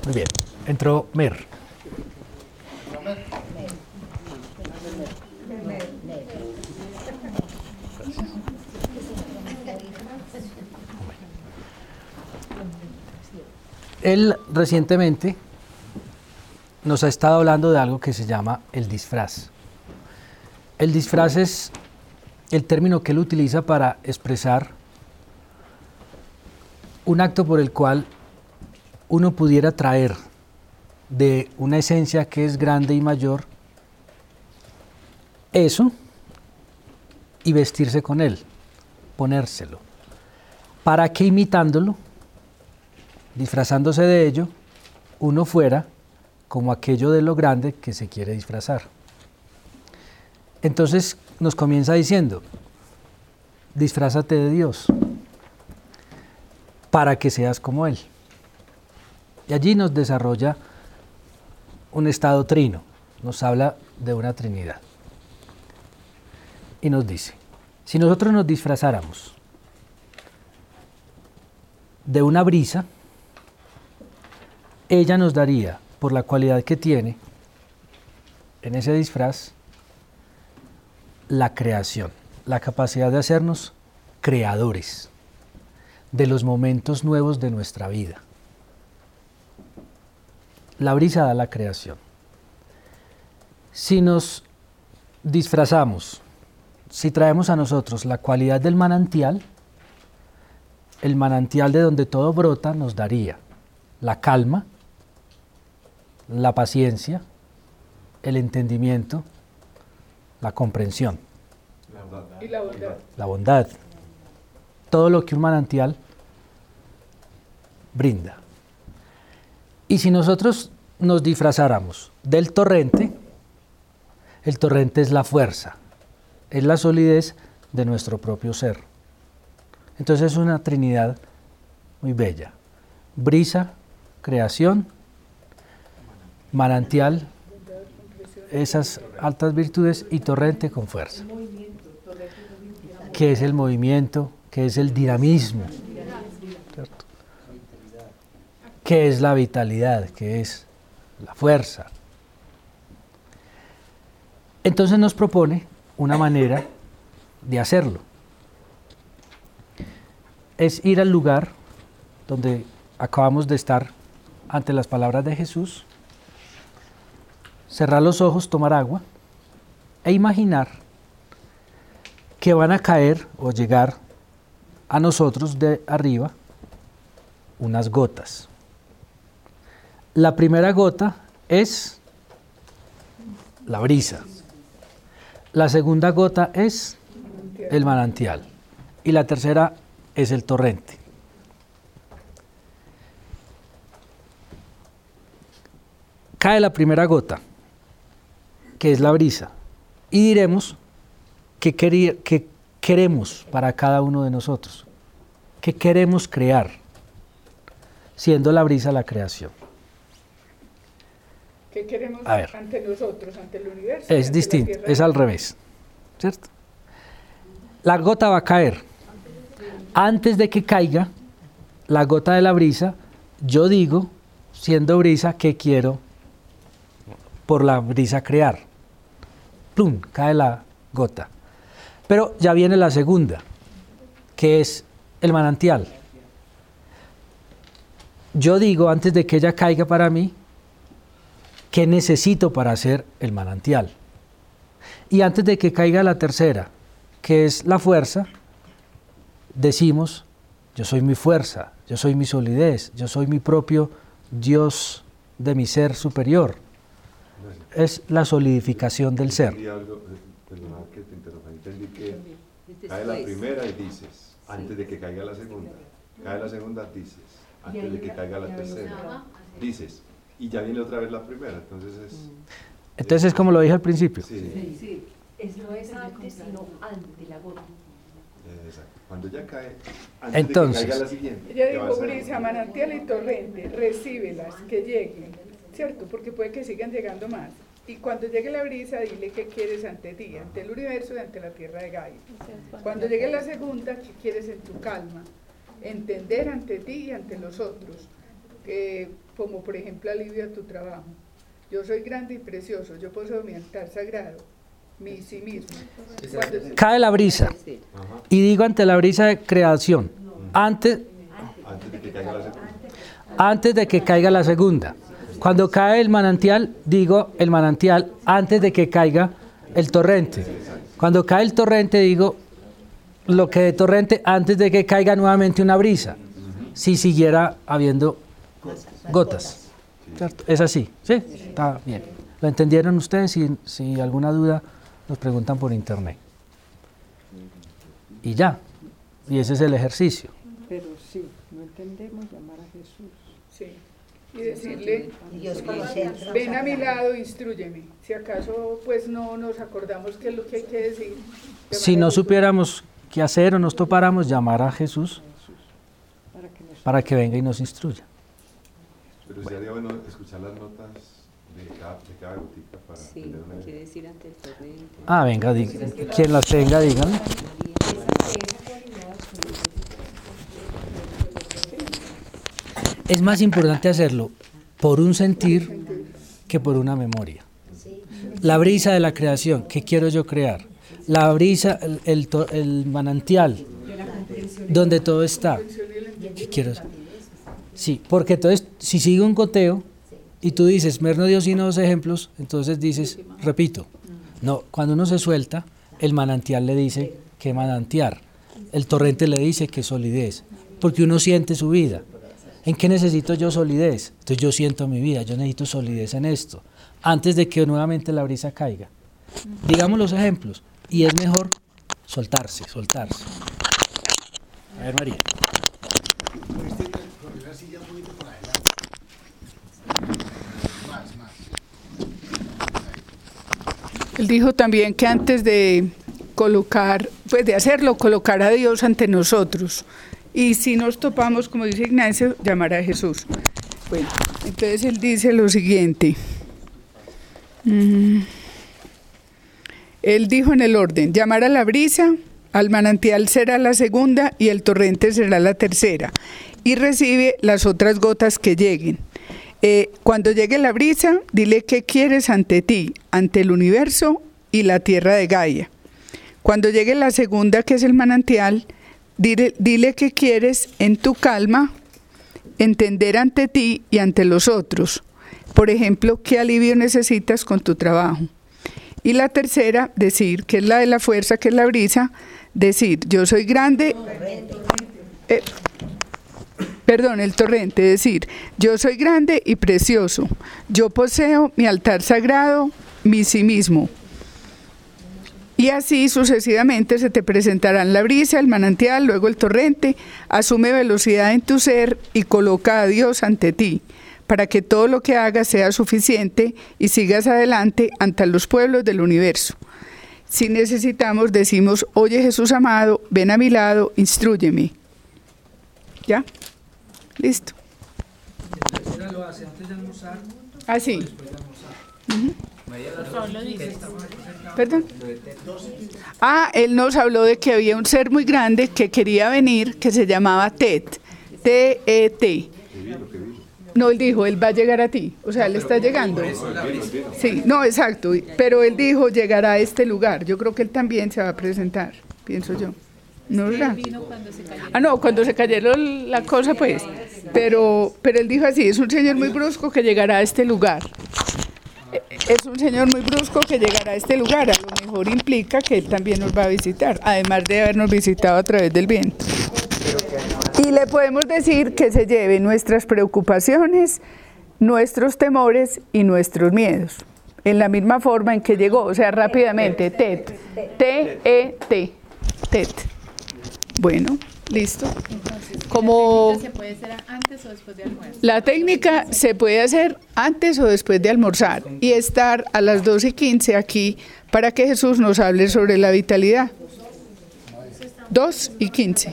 Muy bien. Entró Mer. Él recientemente nos ha estado hablando de algo que se llama el disfraz. El disfraz es el término que él utiliza para expresar un acto por el cual uno pudiera traer de una esencia que es grande y mayor eso y vestirse con él, ponérselo, para que imitándolo, disfrazándose de ello, uno fuera como aquello de lo grande que se quiere disfrazar. Entonces nos comienza diciendo, disfrázate de Dios para que seas como Él. Y allí nos desarrolla un estado trino, nos habla de una Trinidad. Y nos dice, si nosotros nos disfrazáramos de una brisa, ella nos daría, por la cualidad que tiene en ese disfraz, la creación, la capacidad de hacernos creadores de los momentos nuevos de nuestra vida. La brisa da la creación. Si nos disfrazamos, si traemos a nosotros la cualidad del manantial, el manantial de donde todo brota nos daría la calma, la paciencia, el entendimiento, la comprensión. Y la bondad. La bondad. Todo lo que un manantial brinda. Y si nosotros nos disfrazáramos del torrente, el torrente es la fuerza, es la solidez de nuestro propio ser. Entonces es una Trinidad muy bella. Brisa, creación, manantial, esas altas virtudes, y torrente con fuerza. ¿Qué es el movimiento? ¿Qué es el dinamismo? ¿Cierto? ¿Qué es la vitalidad? ¿Qué es la fuerza? Entonces nos propone una manera de hacerlo. Es ir al lugar donde acabamos de estar ante las palabras de Jesús, cerrar los ojos, tomar agua e imaginar que van a caer o llegar a nosotros de arriba unas gotas. La primera gota es la brisa, la segunda gota es el manantial y la tercera es el torrente. Cae la primera gota, que es la brisa, y diremos qué queremos para cada uno de nosotros, qué queremos crear, siendo la brisa la creación. ¿Qué queremos ante nosotros, ante el universo? Es distinto, es al revés, ¿cierto? La gota va a caer. Antes de que caiga la gota de la brisa, yo digo, siendo brisa, ¿qué quiero por la brisa crear? ¡Plum! Cae la gota. Pero ya viene la segunda, que es el manantial. Yo digo, antes de que ella caiga para mí, ¿qué necesito para hacer el manantial? Y antes de que caiga la tercera, que es la fuerza, decimos, yo soy mi fuerza, yo soy mi solidez, yo soy mi propio Dios de mi ser superior. Es la solidificación del ser. Perdona que te interrumpa, entendí que cae la primera y dices, antes de que caiga la segunda. Cae la segunda, dices, antes de que caiga la tercera. Dices, y ya viene otra vez la primera, entonces es como lo dije al principio. Sí. No es antes, sino ante la gota. Exacto. Cuando ya cae, antes entonces, de que caiga la siguiente. Ella dijo, brisa, manantial y torrente, recíbelas, que lleguen, ¿cierto? Porque puede que sigan llegando más. Y cuando llegue la brisa, dile qué quieres ante ti, ante el universo y ante la tierra de Gaia. Cuando llegue la segunda, qué quieres en tu calma, entender ante ti y ante los otros. como por ejemplo alivio a tu trabajo. Yo soy grande y precioso, yo poseo mi altar sagrado, mi sí mismo. Cae la brisa y digo ante la brisa de creación, antes de que caiga la segunda. Cuando cae el manantial, digo el manantial antes de que caiga el torrente. Cuando cae el torrente, digo lo que de torrente antes de que caiga nuevamente una brisa, si siguiera habiendo gotas. ¿Cierto? Es así, ¿sí? Está bien. ¿Lo entendieron ustedes? Si alguna duda, nos preguntan por internet. Y ya. Y ese es el ejercicio. Pero sí, no entendemos llamar a Jesús. Sí. Y decirle, ven a mi lado, instrúyeme. Si acaso pues no nos acordamos qué es lo que hay que decir. Si no supiéramos qué hacer o nos topáramos, llamar a Jesús para que venga y nos instruya. Pero sería bueno escuchar las notas de cada gotica para tener una idea. Quiere decir ante el torrente. Ah, venga, quien las tenga, díganme. Es más importante hacerlo por un sentir que por una memoria. La brisa de la creación, ¿qué quiero yo crear? La brisa, el manantial, donde todo está. ¿Qué quiero hacer? Sí, porque entonces, si sigue un goteo y tú dices, Mer no dio sino 2 ejemplos, entonces dices, repito. No, cuando uno se suelta, el manantial le dice que manantiar, el torrente le dice que solidez, porque uno siente su vida. ¿En qué necesito yo solidez? Entonces yo siento mi vida, yo necesito solidez en esto, antes de que nuevamente la brisa caiga. Digamos los ejemplos, y es mejor soltarse. A ver, María. Él dijo también que antes de colocar, pues de hacerlo, colocar a Dios ante nosotros. Y si nos topamos, como dice Ignacio, llamar a Jesús. Bueno, entonces él dice lo siguiente. Él dijo en el orden, llamar a la brisa, al manantial será la segunda y el torrente será la tercera. Y recibe las otras gotas que lleguen. Cuando llegue la brisa, dile qué quieres ante ti, ante el universo y la tierra de Gaia. Cuando llegue la segunda, que es el manantial, dile qué quieres en tu calma, entender ante ti y ante los otros. Por ejemplo, qué alivio necesitas con tu trabajo. Y la tercera, decir, que es la de la fuerza, que es la brisa, decir, yo soy grande. El torrente, decir, yo soy grande y precioso, yo poseo mi altar sagrado, mi sí mismo. Y así sucesivamente se te presentarán la brisa, el manantial, luego el torrente, asume velocidad en tu ser y coloca a Dios ante ti, para que todo lo que hagas sea suficiente y sigas adelante ante los pueblos del universo. Si necesitamos, decimos, oye Jesús amado, ven a mi lado, instrúyeme. ¿Ya? Listo. ¿Lo hace antes de almorzar? Ah, sí. ¿Perdón? Él nos habló de que había un ser muy grande que quería venir, que se llamaba Tet. T-E-T. No, él dijo, él va a llegar a ti. O sea, él está llegando. Sí, no, exacto. Pero él dijo, llegará a este lugar. Yo creo que él también se va a presentar, pienso yo. ¿No es verdad? No, cuando se cayeron la cosa, pues. Pero él dijo así, es un señor muy brusco que llegará a este lugar. Es un señor muy brusco que llegará a este lugar. A lo mejor implica que él también nos va a visitar, además de habernos visitado a través del viento. Y le podemos decir que se lleve nuestras preocupaciones, nuestros temores y nuestros miedos. En la misma forma en que llegó, o sea, rápidamente. Tet. T-E-T. Tet. Bueno, listo. Como ¿se puede hacer antes o después de almuerzo? La técnica se puede hacer antes o después de almorzar y estar a las 2:15 aquí para que Jesús nos hable sobre la vitalidad. 2:15.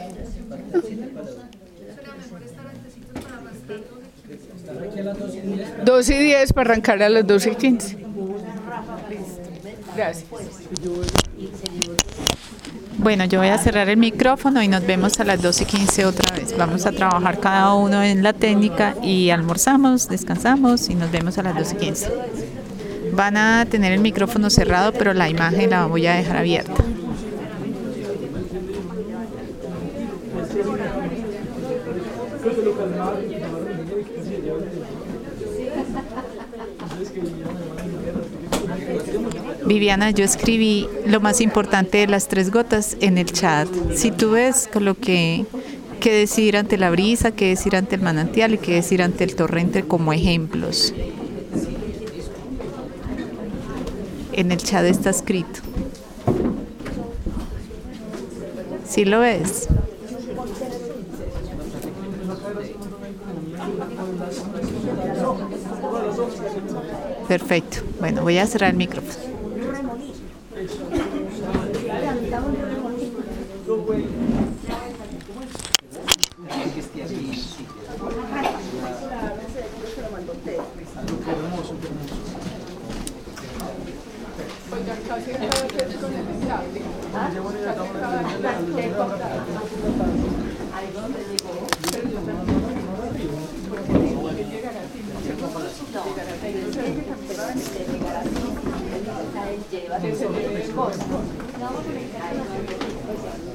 2:10 para arrancar a las 2:15. Gracias. Bueno, yo voy a cerrar el micrófono y nos vemos a las 12:15 otra vez. Vamos a trabajar cada uno en la técnica y almorzamos, descansamos y nos vemos a las 12:15. Van a tener el micrófono cerrado, pero la imagen la voy a dejar abierta. Viviana, yo escribí lo más importante de las 3 gotas en el chat. Si tú ves con lo que decir ante la brisa, qué decir ante el manantial y qué decir ante el torrente como ejemplos. En el chat está escrito. ¿Sí lo ves? Perfecto. Bueno, voy a cerrar el micrófono. Oigan, casi acaba de hacer con el estable.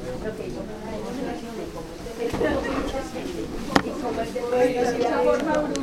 Esa forma